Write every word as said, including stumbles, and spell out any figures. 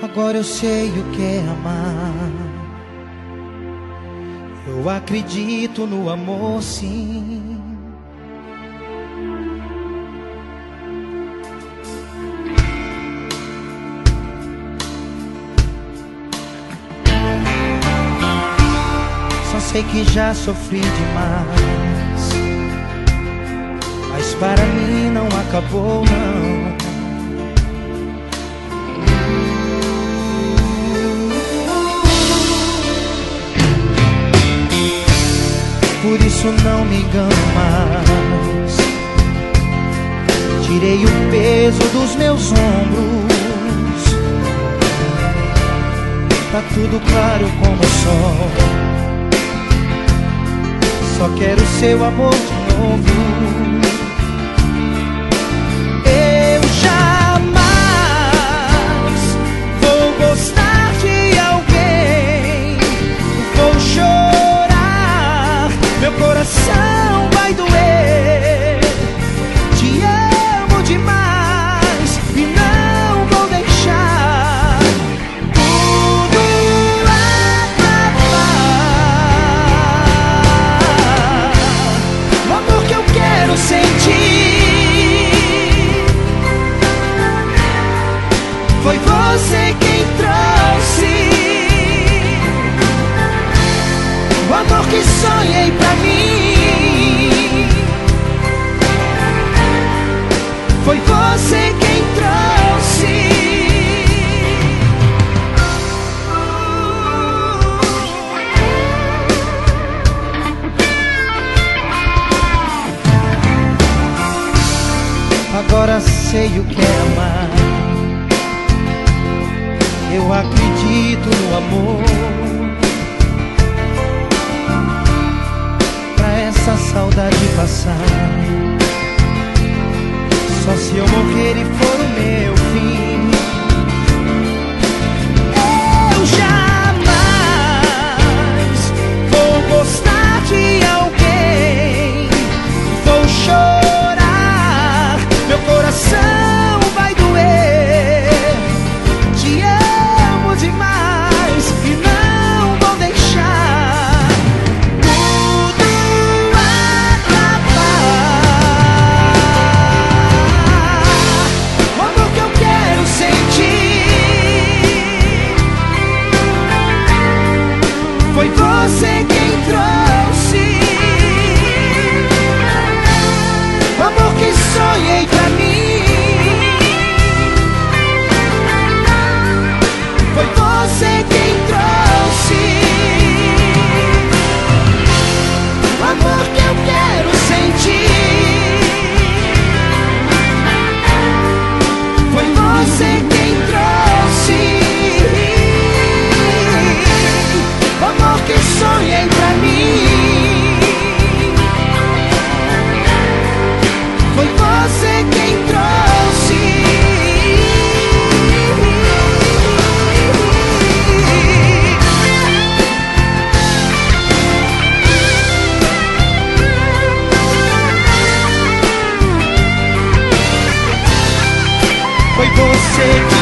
Agora eu sei o que é amar. Eu acredito no amor, sim. Só sei que já sofri demais, mas para mim não acabou, não. Por isso não me engano mais. Tirei o peso dos meus ombros. Tá tudo claro como o sol. Só quero seu amor de novo. Eu jamais vou gostar de alguém. Vou chorar, meu coração vai doer. Te amo demais e não vou deixar tudo acabar. O amor que eu quero sentir foi você quem trouxe. O amor que sonhei pra mim foi você quem trouxe. Agora sei o que é amar. Eu acredito no amor. Essa saudade passar, só se eu morrer e for o meu fim. Eu jamais vou gostar de alguém. Vou chorar, meu coração vai doer. Te amo demais e não vou deixar você quem trouxe. O amor que sonhei pra mim foi você quem trouxe. O amor que eu quero sentir foi você quem trouxe. O amor que sonhei pra mim foi você quem trouxe. Foi você